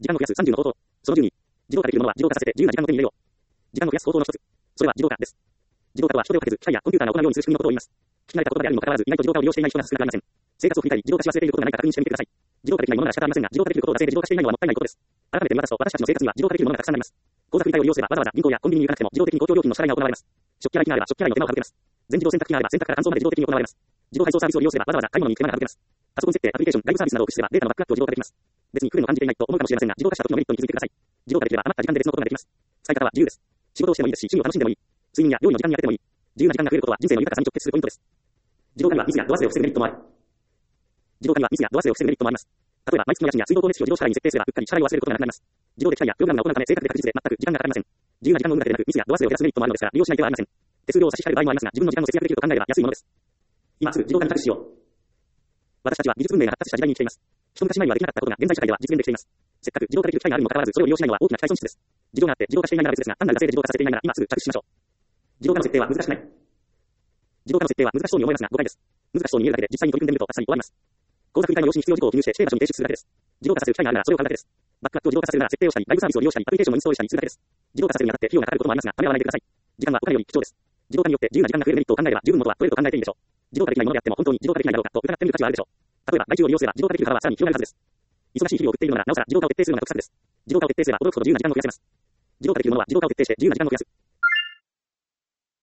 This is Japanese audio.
時間を増やす30の方法。その12。自動化できるものは自動化させて自由な時間を手に入れよう。時間を増やす方法の一つ。それは自動化です。自動化とは人手をかけず、機械やコンピューターが行うようにする仕組みのことを言います。聞き慣れた言葉であるにもかかわらず、意外と自動化を利用していない人が少なくありません。生活を振り返り、自動化し忘れていることがないか確認してみてください。自動化できないものなら仕方ありませんが、自動化できることを惰性で自動化していないのはもったいないことです。改めて見渡すと、私たちの生活には自動化できるものがたくさんあります。口座振り替えを利用すれば、わざわざ銀行やコンビニに行かなくても自動的に公共料金の支払いが行われます。食器洗い機があれば食器洗いの手間を省けます。全自動洗濯機があれば洗濯から乾燥まで自動的に行われます。自動配送サービスを利用すれば、わざわざ買い物に行く手間が省けます。パソコン設定、アプリケーション、外部サービスなどを駆使すれば、データのバックアップを自動化できます。別に不便を感じていないと思うかもしれませんが、自動化した時のメリットに気づいてください。自動化できれば余った時間で別のことができます。使い方は自由です。仕事をしてもいいですし、趣味を楽しんでもいい。睡眠や料理の時間に当ててもいい。自由な時間が増えることは人生の豊かさに直結するポイントです。自動化にはミスやド忘れを防ぐメリットもある。自動化にはミスやド忘れを防ぐメリットもあります。例えば、毎月の家賃や水道光熱費を自動支払いに設定すれば、うっかり支払いを忘れることがなくなります。自動で機械やプログラムが行うため、正確で確実で全く時間がかかりません。自由な時間の無駄でなく、ミスやド忘れを減らすメリットもあるのですから、利用しない手はありません。手数料を差し控える場合もありますが、自分の時間を節約できると考えれば安いものです。今すぐ自動化に着手しよう。私たちは技術文明が発達した時代に生きています。一昔前にはできなかったことが現在社会では実現できています。せっかく自動化できる機械があるにもかかわらず、それを利用しないのは大きな機会損失です。事情があって自動化していないなら別ですが、単なる惰性で自動化させていないなら今すぐ着手しましょう。自動化の設定は難しくない。自動化の設定は難しそうに思いますが、誤解です。難しそうに見えるだけで実際に取り組んでみるとあっさり終わります。口座振り替えの用紙に必要事項を記入して指定場所に提出するだけです。自動化させる機械があるならそれを買うだけです。バックアップを自動化させるなら設定をしたり、ライブサービスを利用したり、アプリケーションをインストールしたりするだけです。自動化させるにあたって費用がかかることもありますが、ためらわないでください。時間はお金より貴重です。自動化によって自由な時間が増えるメリットを考えれば十分のことは取れると考えていいでしょう。自動化できないものであっても本当に自動化できないだろうかと疑ってみる価値はあるでしょう。例えば、外注を利用すれば自動化できる幅はさらに広がるはずです。忙しい日々を送っているのなら、なおさら自動化を徹底するのが得策です。自動化を徹底すれば驚くほど自由な時間を増やせます。自動化できるものは自動化を徹底して自由な時間を増やす。